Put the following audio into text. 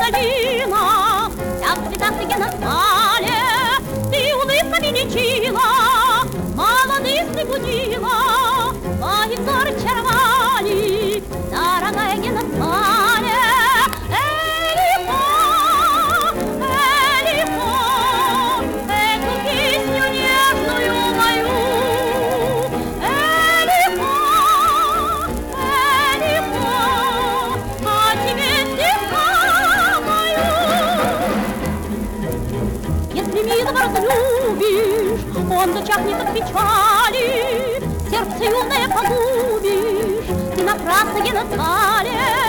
долина, вся в цветах ты назвали, ты улыбками лечила, молодых ты будила, мои взоры чаровали, дорогая Генофалия. Эту песню нежную мою, а тебе стиха мою. Если милого разлюбишь, он зачахнет от печали, сердце юное погубишь, ты напрасно Генофалия.